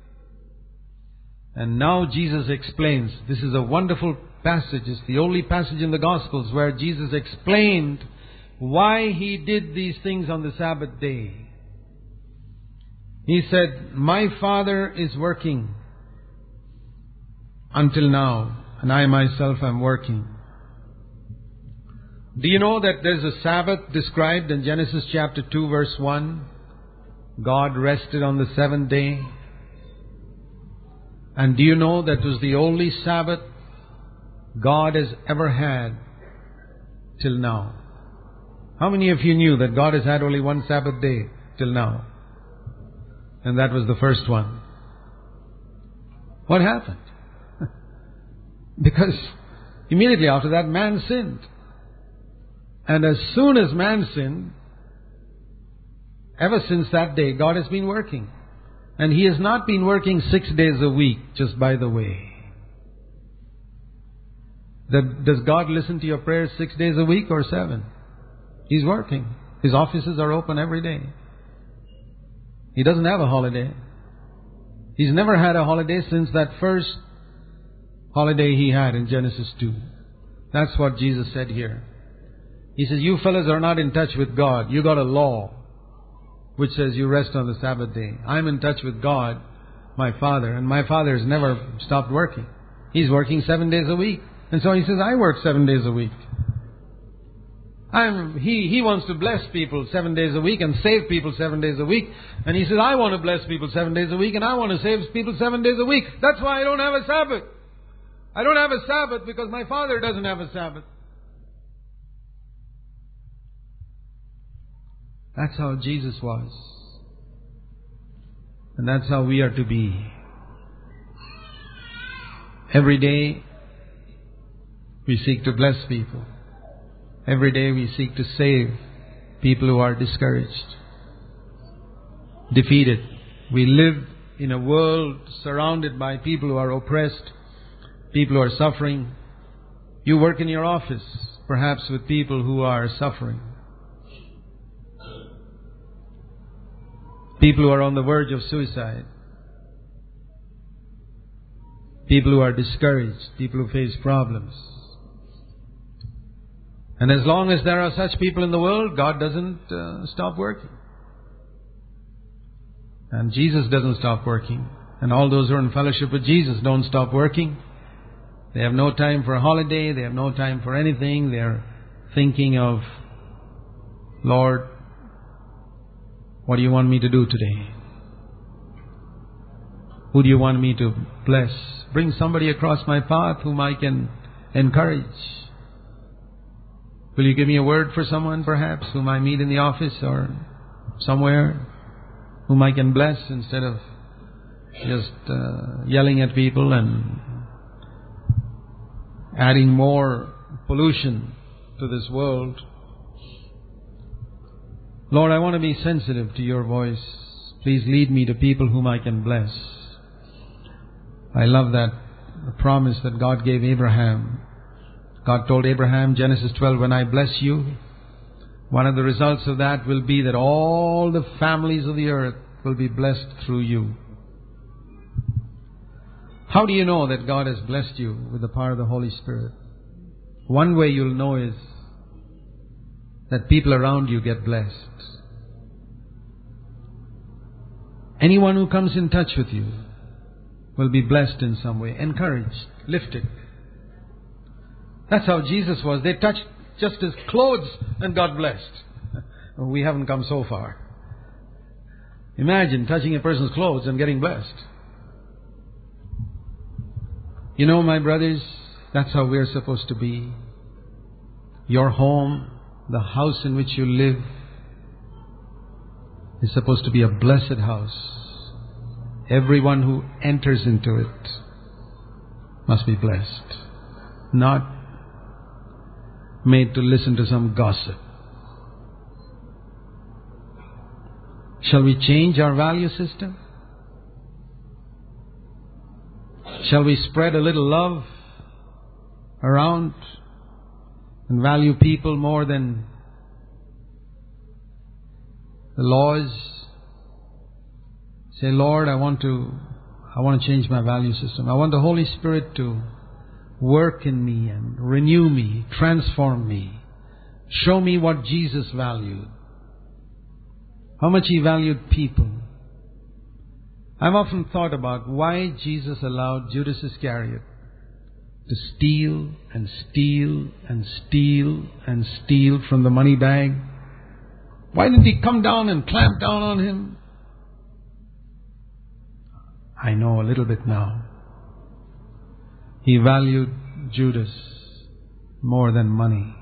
And now Jesus explains. This is a wonderful passage. It's the only passage in the Gospels where Jesus explained why He did these things on the Sabbath day. He said, my Father is working until now, and I myself am working. Do you know that there's a Sabbath described in Genesis chapter 2 verse 1? God rested on the seventh day. And do you know that was the only Sabbath God has ever had till now? How many of you knew that God has had only one Sabbath day till now? And that was the first one. What happened? Because immediately after that, man sinned. And as soon as man sinned, ever since that day, God has been working. And He has not been working 6 days a week, just by the way. Does God listen to your prayers 6 days a week or 7? He's working. His offices are open every day. He doesn't have a holiday. He's never had a holiday since that first holiday He had in Genesis 2. That's what Jesus said here. He says, you fellas are not in touch with God. You got a law which says you rest on the Sabbath day. I'm in touch with God, my Father, and my Father has never stopped working. He's working 7 days a week. And so He says, I work 7 days a week. He wants to bless people 7 days a week and save people 7 days a week. And He says, I want to bless people 7 days a week and I want to save people 7 days a week. That's why I don't have a Sabbath. I don't have a Sabbath because my Father doesn't have a Sabbath. That's how Jesus was. And that's how we are to be. Every day we seek to bless people. Every day we seek to save people who are discouraged, defeated. We live in a world surrounded by people who are oppressed, people who are suffering. You work in your office, perhaps with people who are suffering. People who are on the verge of suicide. People who are discouraged. People who face problems. And as long as there are such people in the world, God doesn't stop working. And Jesus doesn't stop working. And all those who are in fellowship with Jesus don't stop working. They have no time for a holiday. They have no time for anything. They're thinking of, Lord, what do you want me to do today? Who do you want me to bless? Bring somebody across my path whom I can encourage. Will you give me a word for someone perhaps whom I meet in the office or somewhere whom I can bless instead of just yelling at people and adding more pollution to this world? Lord, I want to be sensitive to your voice. Please lead me to people whom I can bless. I love that the promise that God gave Abraham. God told Abraham, Genesis 12, when I bless you, one of the results of that will be that all the families of the earth will be blessed through you. How do you know that God has blessed you with the power of the Holy Spirit? One way you'll know is that people around you get blessed. Anyone who comes in touch with you will be blessed in some way, encouraged, lifted. That's how Jesus was. They touched just his clothes and got blessed. We haven't come so far. Imagine touching a person's clothes and getting blessed. You know, my brothers, that's how we're supposed to be. Your home, the house in which you live, is supposed to be a blessed house. Everyone who enters into it must be blessed, not made to listen to some gossip. Shall we change our value system? Shall we spread a little love around and value people more than the laws? Say, Lord, I want to change my value system. I want the Holy Spirit to work in me and renew me, transform me. Show me what Jesus valued. How much He valued people. I've often thought about why Jesus allowed Judas Iscariot to steal and steal and steal and steal from the money bag. Why didn't He come down and clamp down on him? I know a little bit now. He valued Judas more than money.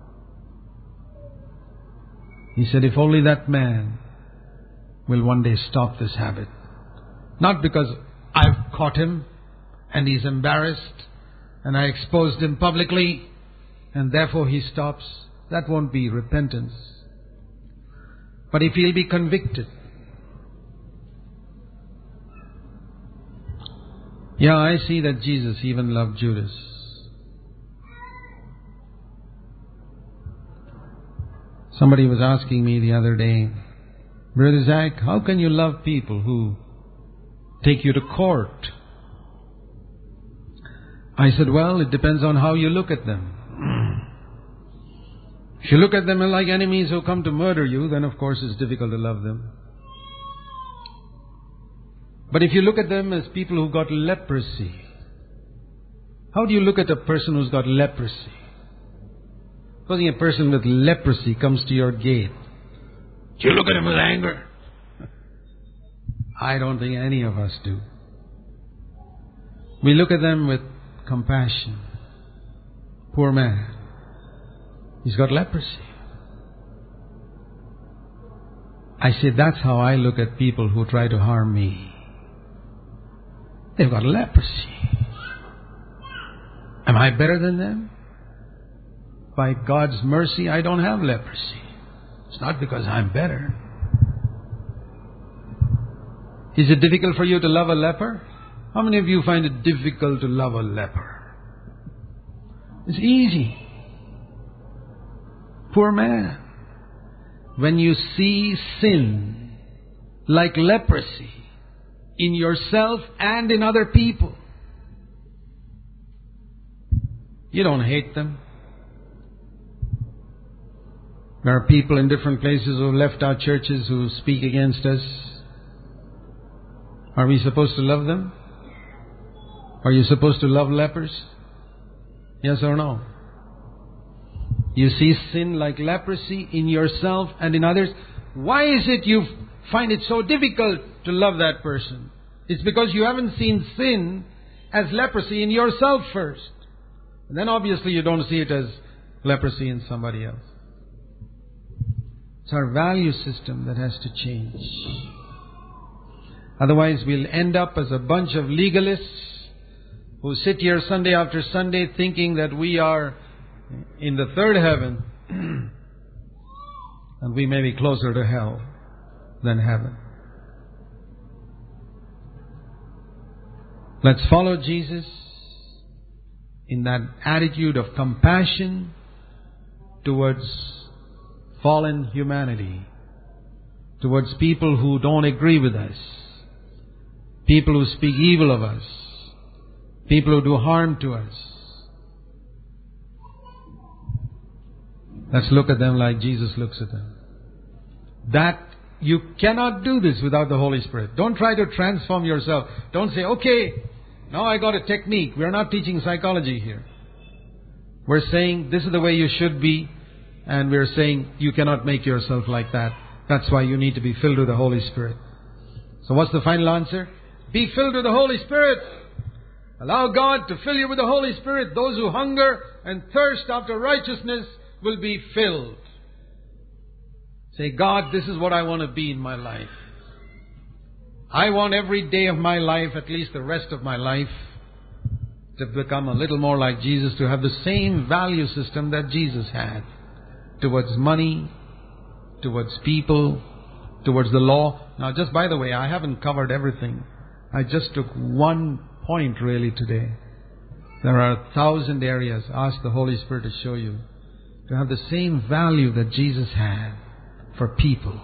He said, if only that man will one day stop this habit. Not because I've caught him and he's embarrassed and I exposed him publicly and therefore he stops. That won't be repentance. But if he'll be convicted. Yeah, I see that Jesus even loved Judas. Somebody was asking me the other day, Brother Zach, how can you love people who take you to court? I said, well, it depends on how you look at them. If you look at them like enemies who come to murder you, then of course it's difficult to love them. But if you look at them as people who've got leprosy, how do you look at a person who's got leprosy? Supposing a person with leprosy comes to your gate, do you look at him with anger? I don't think any of us do. We look at them with compassion. Poor man. He's got leprosy. I say that's how I look at people who try to harm me. They've got leprosy. Am I better than them? By God's mercy, I don't have leprosy. It's not because I'm better. Is it difficult for you to love a leper? How many of you find it difficult to love a leper? It's easy. Poor man. When you see sin like leprosy in yourself and in other people, you don't hate them. There are people in different places who have left our churches who speak against us. Are we supposed to love them? Are you supposed to love lepers? Yes or no? You see sin like leprosy in yourself and in others. Why is it you find it so difficult to love that person? It's because you haven't seen sin as leprosy in yourself first. And then obviously you don't see it as leprosy in somebody else. It's our value system that has to change. Otherwise we'll end up as a bunch of legalists who sit here Sunday after Sunday thinking that we are in the third heaven and we may be closer to hell than heaven. Let's follow Jesus in that attitude of compassion towards fallen humanity, towards people who don't agree with us, people who speak evil of us, people who do harm to us. Let's look at them like Jesus looks at them. That you cannot do this without the Holy Spirit. Don't try to transform yourself. Don't say, okay, now I got a technique. We are not teaching psychology here. We're saying this is the way you should be, and we're saying you cannot make yourself like that. That's why you need to be filled with the Holy Spirit. So what's the final answer? Be filled with the Holy Spirit. Allow God to fill you with the Holy Spirit. Those who hunger and thirst after righteousness will be filled. Say, God, this is what I want to be in my life. I want every day of my life, at least the rest of my life, to become a little more like Jesus, to have the same value system that Jesus had towards money, towards people, towards the law. Now, just by the way, I haven't covered everything. I just took one point really today. There are 1,000 areas. Ask the Holy Spirit to show you. To have the same value that Jesus had for people.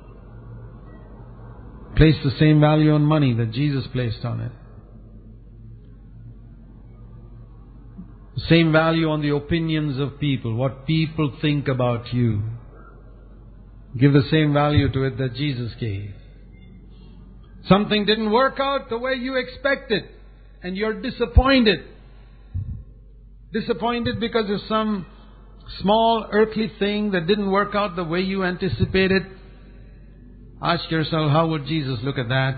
Place the same value on money that Jesus placed on it. The same value on the opinions of people, what people think about you. Give the same value to it that Jesus gave. Something didn't work out the way you expected, and you're disappointed. Disappointed because of some small earthly thing that didn't work out the way you anticipated. Ask yourself, how would Jesus look at that?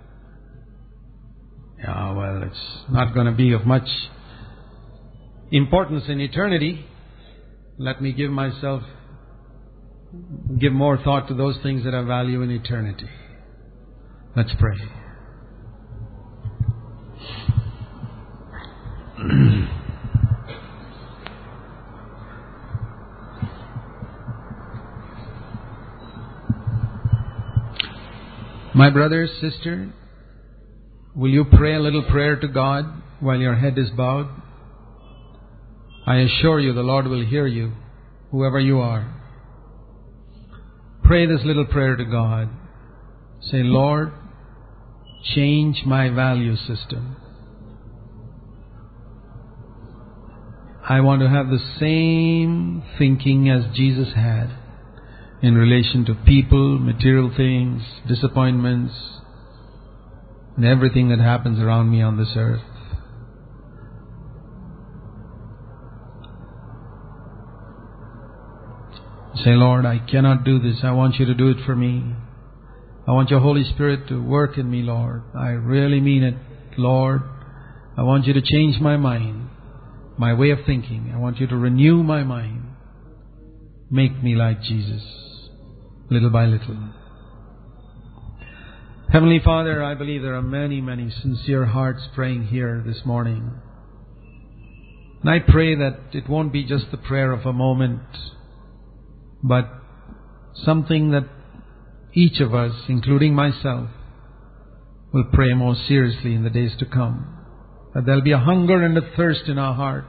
Yeah, well, it's not going to be of much importance in eternity. Let me give more thought to those things that have value in eternity. Let's pray. My brother, sister, will you pray a little prayer to God while your head is bowed? I assure you the Lord will hear you, whoever you are. Pray this little prayer to God. Say, Lord, change my value system. I want to have the same thinking as Jesus had in relation to people, material things, disappointments, and everything that happens around me on this earth. Say, Lord, I cannot do this. I want you to do it for me. I want your Holy Spirit to work in me, Lord. I really mean it, Lord. I want you to change my mind, my way of thinking. I want you to renew my mind. Make me like Jesus, little by little. Heavenly Father, I believe there are many, many sincere hearts praying here this morning. And I pray that it won't be just the prayer of a moment, but something that each of us, including myself, will pray more seriously in the days to come. That there'll be a hunger and a thirst in our heart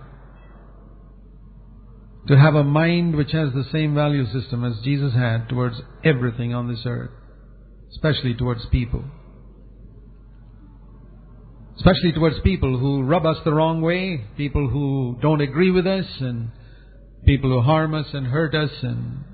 to have a mind which has the same value system as Jesus had towards everything on this earth, especially towards people. Especially towards people who rub us the wrong way, people who don't agree with us, and people who harm us and hurt us and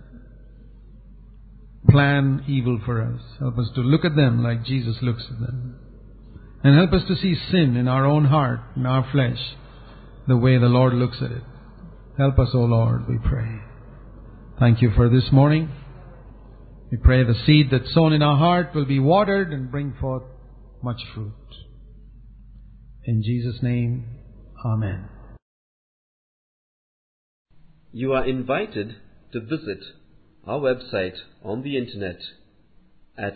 plan evil for us. Help us to look at them like Jesus looks at them. And help us to see sin in our own heart, in our flesh, the way the Lord looks at it. Help us, O Lord, we pray. Thank you for this morning. We pray the seed that's sown in our heart will be watered and bring forth much fruit. In Jesus' name, Amen. You are invited to visit our website on the internet at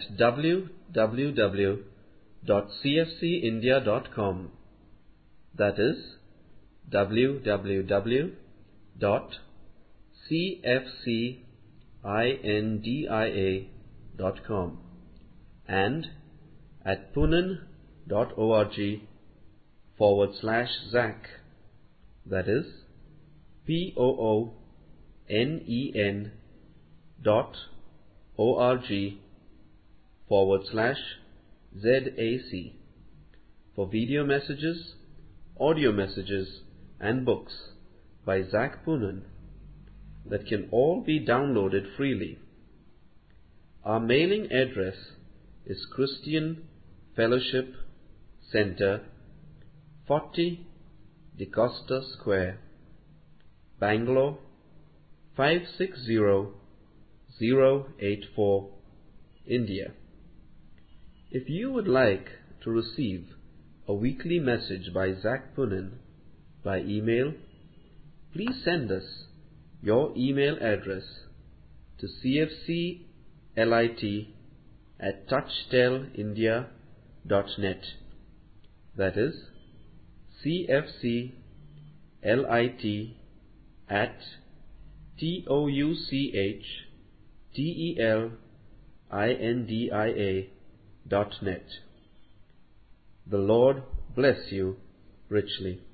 www.cfcindia.com. That is www.cfcindia.com, and at poonen.org/Zach. That is POONEN.org/ZAC for video messages, audio messages, and books by Zach Poonen that can all be downloaded freely. Our mailing address is Christian Fellowship Center, 40 DeCosta Square, Bangalore 560084, India. If you would like to receive a weekly message by Zac Poonen by email, please send us your email address to cfclit@touchtellindia.net. That is cfclit@touchtellindia.net. The Lord bless you richly.